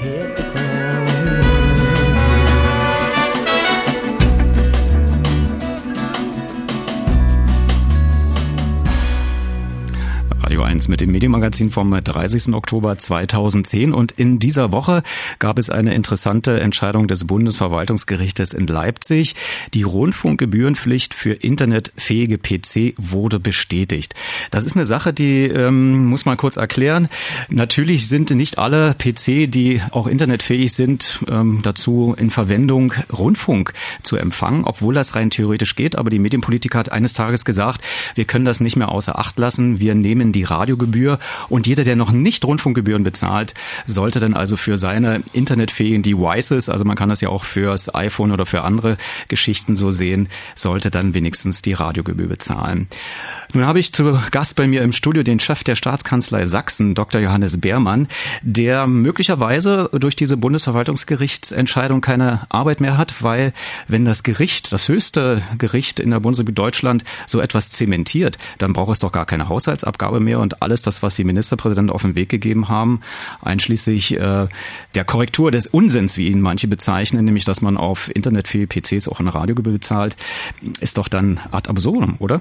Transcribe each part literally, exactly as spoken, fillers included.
hit the ground. Radio eins mit dem Medienmagazin vom dreißigsten Oktober zweitausendzehn. Und in dieser Woche gab es eine interessante Entscheidung des Bundesverwaltungsgerichtes in Leipzig. Die Rundfunkgebührenpflicht für internetfähige P C wurde bestätigt. Das ist eine Sache, die ähm, muss man kurz erklären. Natürlich sind nicht alle P C, die auch internetfähig sind, ähm, dazu in Verwendung, Rundfunk zu empfangen, obwohl das rein theoretisch geht. Aber die Medienpolitiker hat eines Tages gesagt, wir können das nicht mehr außer Acht lassen. Wir nehmen die Radiogebühr und jeder, der noch nicht Rundfunkgebühren bezahlt, sollte dann also für seine internetfähigen Devices, also man kann das ja auch fürs iPhone oder für andere Geschichten so sehen, sollte dann wenigstens die Radiogebühr bezahlen. Nun habe ich zu Gast bei mir im Studio den Chef der Staatskanzlei Sachsen, Doktor Johannes Beermann, der möglicherweise durch diese Bundesverwaltungsgerichtsentscheidung keine Arbeit mehr hat, weil wenn das Gericht, das höchste Gericht in der Bundesrepublik Deutschland so etwas zementiert, dann braucht es doch gar keine Haushaltsabgabe mehr und alles das, was die Ministerpräsidenten auf den Weg gegeben haben, einschließlich äh, der Korrektur des Unsinns, wie ihn manche bezeichnen, nämlich dass man auf internetfähige P Cs auch eine Radiogebühr bezahlt, ist doch dann ad absurdum, oder?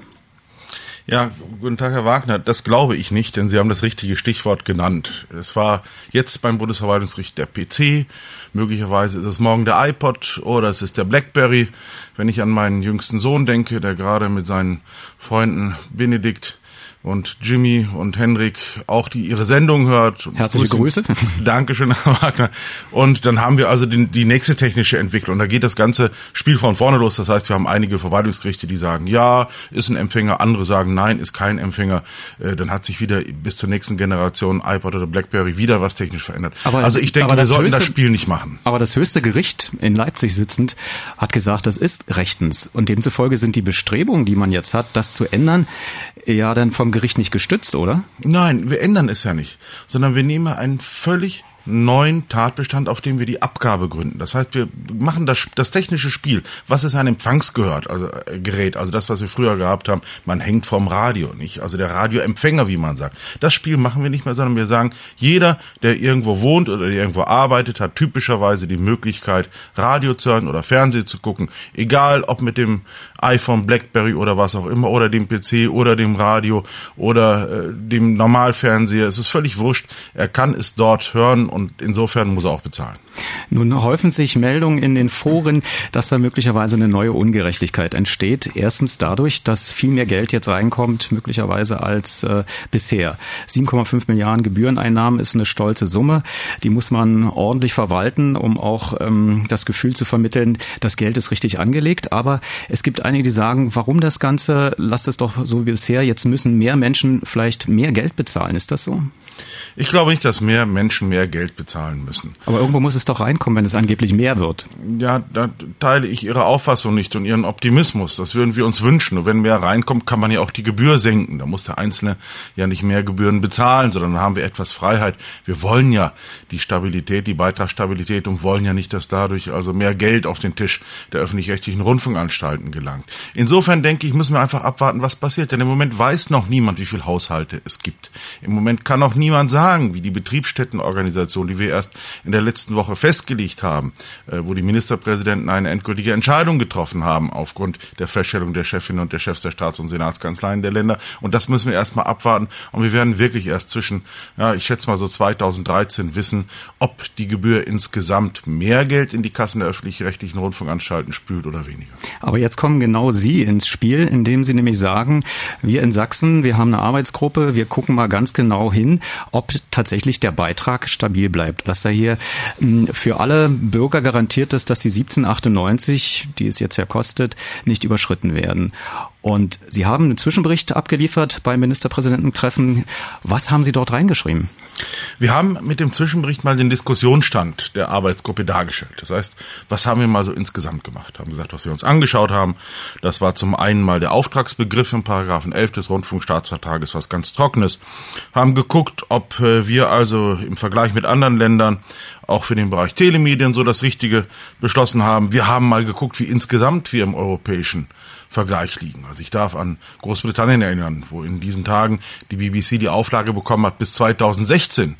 Ja, guten Tag, Herr Wagner. Das glaube ich nicht, denn Sie haben das richtige Stichwort genannt. Es war jetzt beim Bundesverwaltungsgericht der P C, möglicherweise ist es morgen der iPod oder es ist der BlackBerry. Wenn ich an meinen jüngsten Sohn denke, der gerade mit seinen Freunden Benedikt und Jimmy und Henrik auch die ihre Sendung hört. Herzliche Grüße. Dankeschön, Herr Wagner. Und dann haben wir also die, die nächste technische Entwicklung. Und da geht das ganze Spiel von vorne los. Das heißt, wir haben einige Verwaltungsgerichte, die sagen, ja, ist ein Empfänger. Andere sagen, nein, ist kein Empfänger. Äh, dann hat sich wieder bis zur nächsten Generation iPod oder BlackBerry wieder was technisch verändert. Aber, also ich denke, wir sollten höchste, das Spiel nicht machen. Aber das höchste Gericht in Leipzig sitzend hat gesagt, das ist rechtens. Und demzufolge sind die Bestrebungen, die man jetzt hat, das zu ändern, ja dann vom Gericht nicht gestützt, oder? Nein, wir ändern es ja nicht, sondern wir nehmen einen völlig neuen Tatbestand, auf dem wir die Abgabe gründen. Das heißt, wir machen das, das technische Spiel. Was ist ein Empfangsgerät, also äh, Gerät, also das, was wir früher gehabt haben, man hängt vom Radio, nicht? Also der Radioempfänger, wie man sagt. Das Spiel machen wir nicht mehr, sondern wir sagen, jeder, der irgendwo wohnt oder der irgendwo arbeitet, hat typischerweise die Möglichkeit, Radio zu hören oder Fernsehen zu gucken. Egal, ob mit dem iPhone, BlackBerry oder was auch immer, oder dem P C oder dem Radio oder äh, dem Normalfernseher. Es ist völlig wurscht. Er kann es dort hören und insofern muss er auch bezahlen. Nun häufen sich Meldungen in den Foren, dass da möglicherweise eine neue Ungerechtigkeit entsteht. Erstens dadurch, dass viel mehr Geld jetzt reinkommt, möglicherweise als äh, bisher. sieben Komma fünf Milliarden Gebühreneinnahmen ist eine stolze Summe. Die muss man ordentlich verwalten, um auch ähm, das Gefühl zu vermitteln, das Geld ist richtig angelegt. Aber es gibt einige, die sagen, warum das Ganze? Lasst es doch so wie bisher. Jetzt müssen mehr Menschen vielleicht mehr Geld bezahlen. Ist das so? Ich glaube nicht, dass mehr Menschen mehr Geld bezahlen müssen. Aber irgendwo muss es doch reinkommen, wenn es angeblich mehr wird. Ja, da teile ich Ihre Auffassung nicht und Ihren Optimismus. Das würden wir uns wünschen. Und wenn mehr reinkommt, kann man ja auch die Gebühr senken. Da muss der Einzelne ja nicht mehr Gebühren bezahlen, sondern dann haben wir etwas Freiheit. Wir wollen ja die Stabilität, die Beitragsstabilität und wollen ja nicht, dass dadurch also mehr Geld auf den Tisch der öffentlich-rechtlichen Rundfunkanstalten gelangt. Insofern denke ich, müssen wir einfach abwarten, was passiert. Denn im Moment weiß noch niemand, wie viele Haushalte es gibt. Im Moment kann auch niemand sagen, wie die Betriebsstättenorganisation, die wir erst in der letzten Woche festgelegt haben, wo die Ministerpräsidenten eine endgültige Entscheidung getroffen haben aufgrund der Feststellung der Chefin und der Chefs der Staats- und Senatskanzleien der Länder. Und das müssen wir erstmal abwarten. Und wir werden wirklich erst zwischen, ja, ich schätze mal so zweitausenddreizehn wissen, ob die Gebühr insgesamt mehr Geld in die Kassen der öffentlich-rechtlichen Rundfunkanstalten spült oder weniger. Aber jetzt kommen genau Sie ins Spiel, indem Sie nämlich sagen, wir in Sachsen, wir haben eine Arbeitsgruppe, wir gucken mal ganz genau hin, ob tatsächlich der Beitrag stabil bleibt. Dass da hier für alle Bürger garantiert ist, dass die siebzehn achtundneunzig, die es jetzt ja kostet, nicht überschritten werden. Und Sie haben einen Zwischenbericht abgeliefert beim Ministerpräsidententreffen. Was haben Sie dort reingeschrieben? Wir haben mit dem Zwischenbericht mal den Diskussionsstand der Arbeitsgruppe dargestellt. Das heißt, was haben wir mal so insgesamt gemacht? Haben gesagt, was wir uns angeschaut haben. Das war zum einen mal der Auftragsbegriff im Paragraphen elf des Rundfunkstaatsvertrages, was ganz Trockenes. Haben geguckt, ob wir also im Vergleich mit anderen Ländern auch für den Bereich Telemedien so das Richtige beschlossen haben. Wir haben mal geguckt, wie insgesamt wir im europäischen Vergleich liegen. Also ich darf an Großbritannien erinnern, wo in diesen Tagen die B B C die Auflage bekommen hat, bis zweitausendsechzehn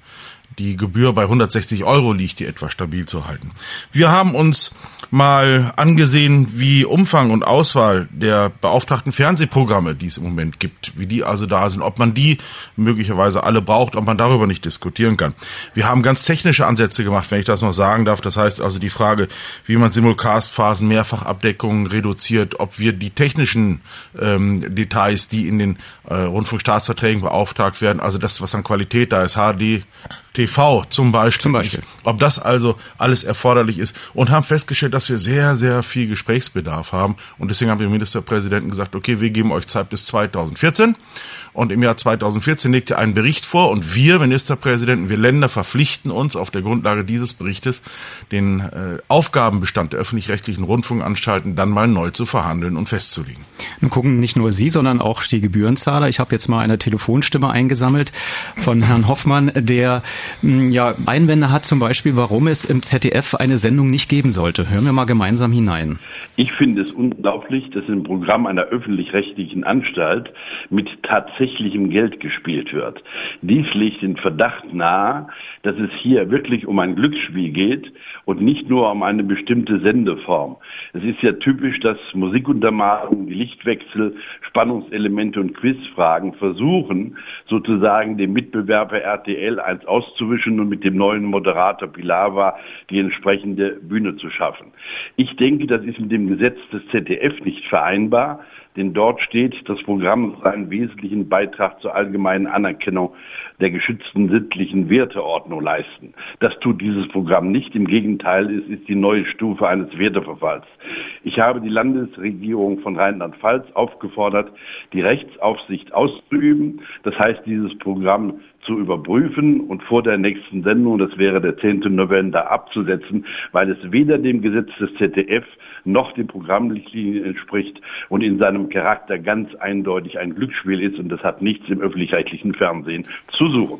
die Gebühr bei hundertsechzig Euro liegt, die etwa stabil zu halten. Wir haben uns mal angesehen, wie Umfang und Auswahl der beauftragten Fernsehprogramme, die es im Moment gibt, wie die also da sind, ob man die möglicherweise alle braucht, ob man darüber nicht diskutieren kann. Wir haben ganz technische Ansätze gemacht, wenn ich das noch sagen darf. Das heißt also die Frage, wie man Simulcast-Phasen, Mehrfachabdeckungen reduziert, ob wir die technischen ähm, Details, die in den äh, Rundfunkstaatsverträgen beauftragt werden, also das, was an Qualität da ist, H D, T V zum Beispiel, zum Beispiel. ob das also alles erforderlich ist, und haben festgestellt, dass wir sehr, sehr viel Gesprächsbedarf haben, und deswegen haben wir dem Ministerpräsidenten gesagt, okay, wir geben euch Zeit bis zweitausendvierzehn, und im Jahr zweitausendvierzehn legt ihr einen Bericht vor, und wir Ministerpräsidenten, wir Länder verpflichten uns auf der Grundlage dieses Berichtes, den äh, Aufgabenbestand der öffentlich-rechtlichen Rundfunkanstalten dann mal neu zu verhandeln und festzulegen. Nun gucken nicht nur Sie, sondern auch die Gebührenzahler. Ich habe jetzt mal eine Telefonstimme eingesammelt von Herrn Hoffmann, der ja Einwände hat, zum Beispiel, warum es im Z D F eine Sendung nicht geben sollte. Hören wir mal gemeinsam hinein. Ich finde es unglaublich, dass im Programm einer öffentlich-rechtlichen Anstalt mit tatsächlichem Geld gespielt wird. Dies legt den Verdacht nahe, dass es hier wirklich um ein Glücksspiel geht und nicht nur um eine bestimmte Sendeform. Es ist ja typisch, dass Musikuntermalungen, die Lichtwechsel, Spannungselemente und Quizfragen versuchen, sozusagen dem Mitbewerber R T L eins auszuwischen und mit dem neuen Moderator Pilawa die entsprechende Bühne zu schaffen. Ich denke, das ist mit dem Gesetz des Z D F nicht vereinbar, denn dort steht, das Programm soll einen wesentlichen Beitrag zur allgemeinen Anerkennung der geschützten sittlichen Werteordnung leisten. Das tut dieses Programm nicht. Im Gegenteil, es ist die neue Stufe eines Werteverfalls. Ich habe die Landesregierung von Rheinland-Pfalz aufgefordert, die Rechtsaufsicht auszuüben. Das heißt, dieses Programm zu überprüfen und vor der nächsten Sendung, das wäre der zehnten November, abzusetzen, weil es weder dem Gesetz des Z D F noch den Programmrichtlinien entspricht und in seinem Charakter ganz eindeutig ein Glücksspiel ist, und das hat nichts im öffentlich-rechtlichen Fernsehen zu suchen.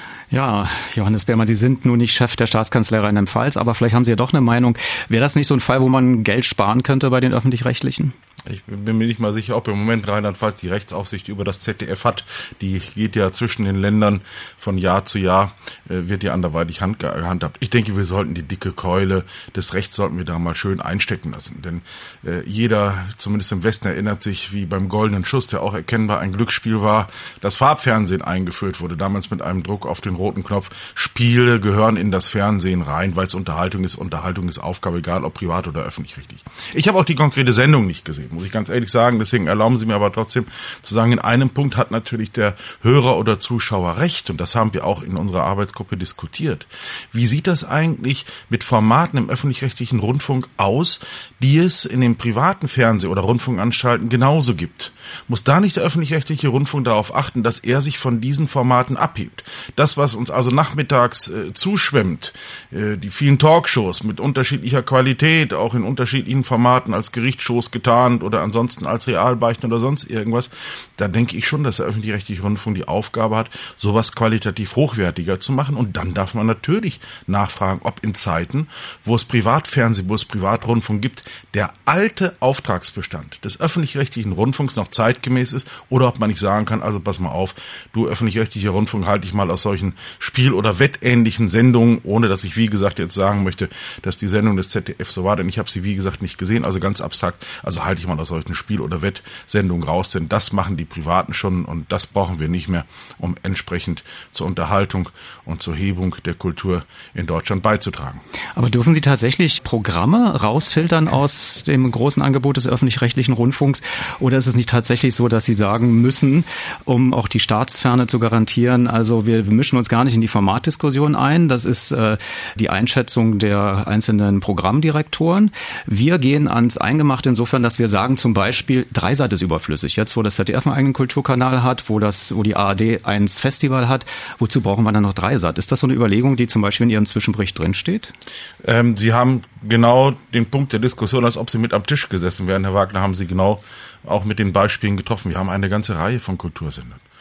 Ja, Johannes Beermann, Sie sind nun nicht Chef der Staatskanzlei Rheinland-Pfalz, aber vielleicht haben Sie ja doch eine Meinung. Wäre das nicht so ein Fall, wo man Geld sparen könnte bei den Öffentlich-Rechtlichen? Ich bin mir nicht mal sicher, ob im Moment Rheinland-Pfalz die Rechtsaufsicht über das Z D F hat. Die geht ja zwischen den Ländern von Jahr zu Jahr, äh, wird ja anderweitig hand, gehandhabt. Ich denke, wir sollten die dicke Keule des Rechts sollten wir da mal schön einstecken lassen. Denn äh, jeder, zumindest im Westen, erinnert sich, wie beim Goldenen Schuss, der auch erkennbar ein Glücksspiel war, das Farbfernsehen eingeführt wurde, damals mit einem Druck auf den roten Knopf. Spiele gehören in das Fernsehen rein, weil es Unterhaltung ist. Unterhaltung ist Aufgabe, egal ob privat oder öffentlich-rechtlich. Ich habe auch die konkrete Sendung nicht gesehen, muss ich ganz ehrlich sagen. Deswegen erlauben Sie mir aber trotzdem zu sagen, in einem Punkt hat natürlich der Hörer oder Zuschauer recht, und das haben wir auch in unserer Arbeitsgruppe diskutiert. Wie sieht das eigentlich mit Formaten im öffentlich-rechtlichen Rundfunk aus, die es in den privaten Fernseh- oder Rundfunkanstalten genauso gibt? Muss da nicht der öffentlich-rechtliche Rundfunk darauf achten, dass er sich von diesen Formaten abhebt? Das, was uns also nachmittags äh, zuschwemmt, äh, die vielen Talkshows mit unterschiedlicher Qualität, auch in unterschiedlichen Formaten als Gerichtsshows getarnt oder ansonsten als Realbeichten oder sonst irgendwas, da denke ich schon, dass der öffentlich-rechtliche Rundfunk die Aufgabe hat, sowas qualitativ hochwertiger zu machen. Und dann darf man natürlich nachfragen, ob in Zeiten, wo es Privatfernsehen, wo es Privatrundfunk gibt, der alte Auftragsbestand des öffentlich-rechtlichen Rundfunks noch zeitgemäß ist, oder ob man nicht sagen kann, also pass mal auf, du öffentlich-rechtlicher Rundfunk, halte dich mal aus solchen Spiel- oder wettähnlichen Sendungen, ohne dass ich, wie gesagt, jetzt sagen möchte, dass die Sendung des Z D F so war, denn ich habe sie, wie gesagt, nicht gesehen, also ganz abstrakt, also halte ich mal aus solchen Spiel- oder Wettsendungen raus, denn das machen die Privaten schon, und das brauchen wir nicht mehr, um entsprechend zur Unterhaltung und zur Hebung der Kultur in Deutschland beizutragen. Aber dürfen Sie tatsächlich Programme rausfiltern aus dem großen Angebot des öffentlich-rechtlichen Rundfunks, oder ist es nicht tatsächlich so, dass Sie sagen müssen, um auch die Staatsferne zu garantieren, also wir mischen uns gar nicht in die Formatdiskussion ein, das ist äh, die Einschätzung der einzelnen Programmdirektoren. Wir gehen ans Eingemachte insofern, dass wir sagen, zum Beispiel, Dreisat ist überflüssig. Jetzt, wo das Z D F einen eigenen Kulturkanal hat, wo das, wo die A R D eins Festival hat, wozu brauchen wir dann noch Dreisat? Ist das so eine Überlegung, die zum Beispiel in Ihrem Zwischenbericht drinsteht? Ähm, Sie haben genau den Punkt der Diskussion, als ob Sie mit am Tisch gesessen wären, Herr Wagner, haben Sie genau auch mit den Beispielen getroffen. Wir haben eine ganze Reihe von Kultursendern.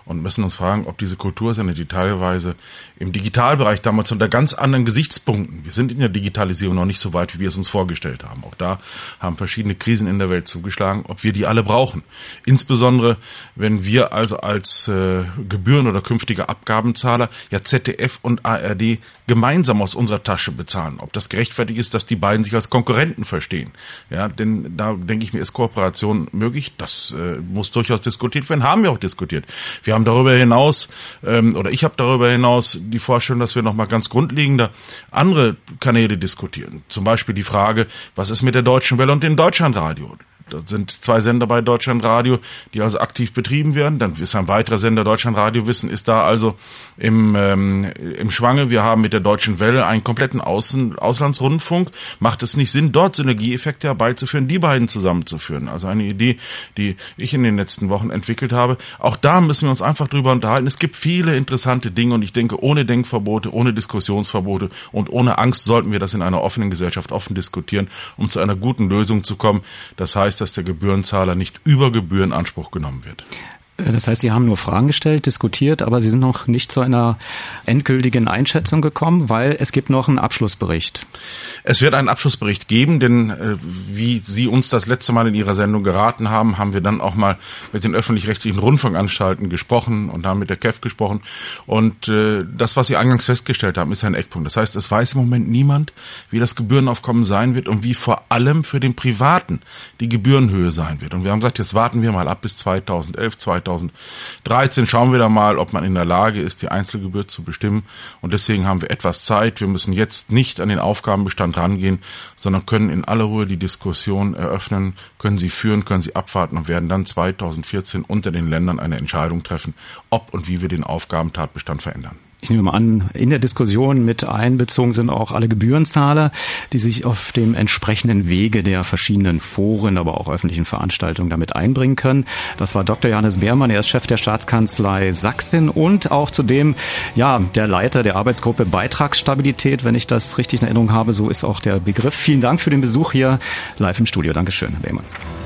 und müssen uns fragen, ob diese Kultursender, die teilweise im Digitalbereich damals unter ganz anderen Gesichtspunkten, wir sind in der Digitalisierung noch nicht so weit, wie wir es uns vorgestellt haben. Auch da haben verschiedene Krisen in der Welt zugeschlagen, ob wir die alle brauchen. Insbesondere, wenn wir also als äh, Gebühren- oder künftige Abgabenzahler ja Z D F und A R D gemeinsam aus unserer Tasche bezahlen. Ob das gerechtfertigt ist, dass die beiden sich als Konkurrenten verstehen. Ja, denn da denke ich mir, ist Kooperation möglich. Das äh, muss durchaus diskutiert werden. Haben wir auch diskutiert. Wir haben darüber hinaus, ähm, oder ich habe darüber hinaus die Vorstellung, dass wir nochmal ganz grundlegender andere Kanäle diskutieren. Zum Beispiel die Frage, was ist mit der Deutschen Welle und dem Deutschlandradio? Da sind zwei Sender bei Deutschlandradio, die also aktiv betrieben werden. Dann ist ein weiterer Sender, Deutschlandradio Wissen, ist da also im ähm, im Schwange. Wir haben mit der Deutschen Welle einen kompletten Außen, Auslandsrundfunk. Macht es nicht Sinn, dort Synergieeffekte herbeizuführen, die beiden zusammenzuführen? Also eine Idee, die ich in den letzten Wochen entwickelt habe. Auch da müssen wir uns einfach drüber unterhalten. Es gibt viele interessante Dinge und ich denke, ohne Denkverbote, ohne Diskussionsverbote und ohne Angst sollten wir das in einer offenen Gesellschaft offen diskutieren, um zu einer guten Lösung zu kommen. Das heißt, dass der Gebührenzahler nicht über Gebühren in Anspruch genommen wird. Das heißt, Sie haben nur Fragen gestellt, diskutiert, aber Sie sind noch nicht zu einer endgültigen Einschätzung gekommen, weil es gibt noch einen Abschlussbericht. Es wird einen Abschlussbericht geben, denn äh, wie Sie uns das letzte Mal in Ihrer Sendung geraten haben, haben wir dann auch mal mit den öffentlich-rechtlichen Rundfunkanstalten gesprochen und haben mit der K E F gesprochen. Und äh, das, was Sie eingangs festgestellt haben, ist ein Eckpunkt. Das heißt, es weiß im Moment niemand, wie das Gebührenaufkommen sein wird und wie vor allem für den Privaten die Gebührenhöhe sein wird. Und wir haben gesagt, jetzt warten wir mal ab bis zweitausendelf, zweitausenddreizehn, schauen wir da mal, ob man in der Lage ist, die Einzelgebühr zu bestimmen. Und deswegen haben wir etwas Zeit. Wir müssen jetzt nicht an den Aufgabenbestand rangehen, sondern können in aller Ruhe die Diskussion eröffnen, können sie führen, können sie abwarten und werden dann zweitausendvierzehn unter den Ländern eine Entscheidung treffen, ob und wie wir den Aufgabentatbestand verändern. Ich nehme mal an, in der Diskussion mit einbezogen sind auch alle Gebührenzahler, die sich auf dem entsprechenden Wege der verschiedenen Foren, aber auch öffentlichen Veranstaltungen damit einbringen können. Das war Doktor Johannes Beermann, er ist Chef der Staatskanzlei Sachsen und auch zudem ja der Leiter der Arbeitsgruppe Beitragsstabilität, wenn ich das richtig in Erinnerung habe. So ist auch der Begriff. Vielen Dank für den Besuch hier live im Studio. Dankeschön, Herr Beermann.